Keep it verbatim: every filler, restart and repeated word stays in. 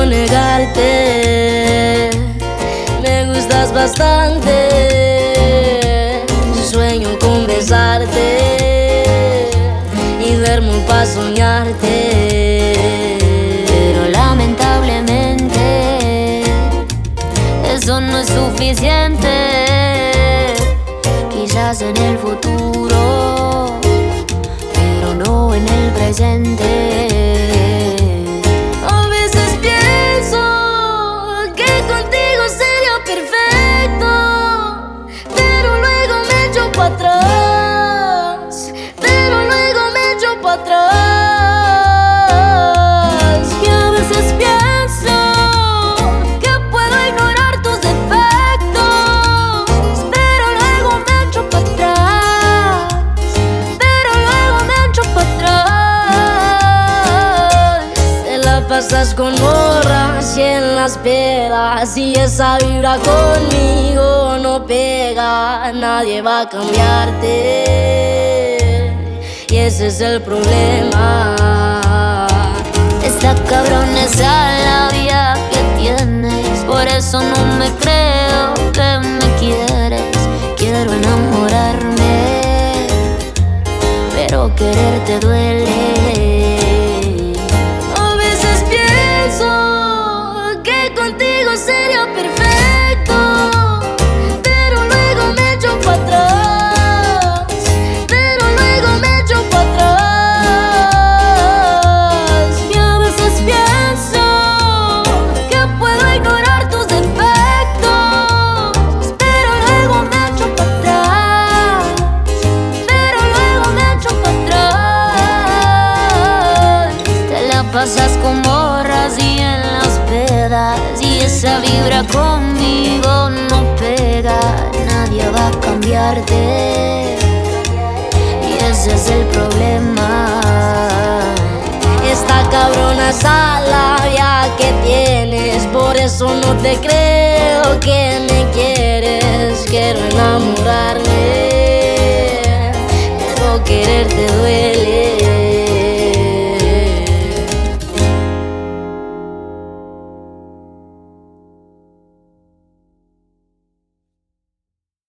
puedo negarte, me gustas bastante. Sueño con besarte y duermo pa' soñarte. Pero lamentablemente eso no es suficiente. Quizás en el futuro, pero no en el presente. A veces pienso que contigo sería perfecto, pero luego me echo pa' atrás, pero luego me echo pa' atrás. Y a veces pienso que puedo ignorar tus defectos, pero luego me echo pa' atrás, pero luego me echo pa' atrás. Te la pasas con morras y en las pedas, y esa vibra conmigo no pega. Nadie va a cambiarte y ese es el problema. Está cabrón esa labia que tienes, por eso no me creo que me quieres. Quiero enamorarme, pero quererte duele. A veces pienso que contigo sería perfecto, pero luego me echo pa' atrás, pero luego me echo pa' atrás. Y a veces pienso que puedo ignorar tus defectos, pero luego me echo pa' atrás, pero luego me echo pa' atrás. Te la pasas con morras y en las pedas, y esa vibra conmigo no pega. Nadie va a cambiarte y ese es el problema. Está cabrona esa labia que tienes, por eso no te creo que me quieres. Quiero enamorarme, pero quererte